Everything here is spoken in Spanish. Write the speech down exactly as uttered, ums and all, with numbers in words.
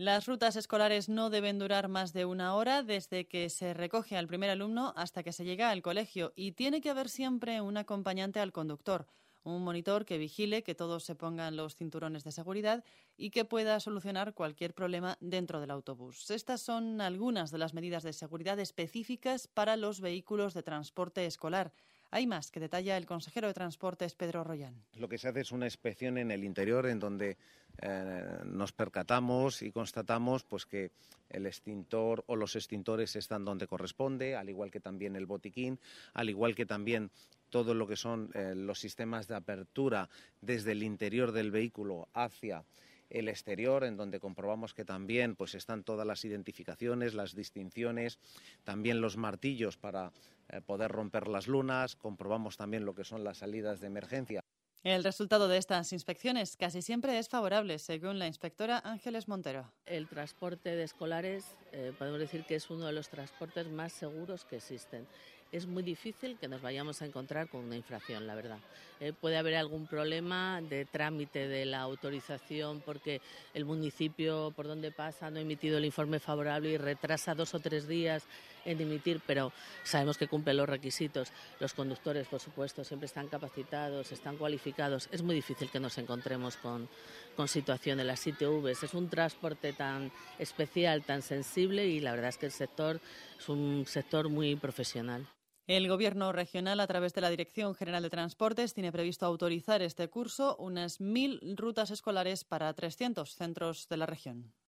Las rutas escolares no deben durar más de una hora desde que se recoge al primer alumno hasta que se llega al colegio y tiene que haber siempre un acompañante al conductor, un monitor que vigile que todos se pongan los cinturones de seguridad y que pueda solucionar cualquier problema dentro del autobús. Estas son algunas de las medidas de seguridad específicas para los vehículos de transporte escolar. Hay más que detalla el consejero de Transportes, Pedro Rollán. Lo que se hace es una inspección en el interior en donde eh, nos percatamos y constatamos pues, que el extintor o los extintores están donde corresponde, al igual que también el botiquín, al igual que también todo lo que son eh, los sistemas de apertura desde el interior del vehículo hacia el exterior, en donde comprobamos que también pues, están todas las identificaciones, las distinciones, también los martillos para eh, poder romper las lunas, comprobamos también lo que son las salidas de emergencia. El resultado de estas inspecciones casi siempre es favorable, según la inspectora Ángeles Montero. El transporte de escolares eh, podemos decir que es uno de los transportes más seguros que existen. Es muy difícil que nos vayamos a encontrar con una infracción, la verdad. Eh, puede haber algún problema de trámite de la autorización porque el municipio por donde pasa no ha emitido el informe favorable y retrasa dos o tres días en emitir, pero sabemos que cumple los requisitos. Los conductores, por supuesto, siempre están capacitados, están cualificados. Es muy difícil que nos encontremos con, con situaciones. Las I T Vs es un transporte tan especial, tan sensible y la verdad es que el sector es un sector muy profesional. El Gobierno regional, a través de la Dirección General de Transportes, tiene previsto autorizar este curso unas mil rutas escolares para trescientos centros de la región.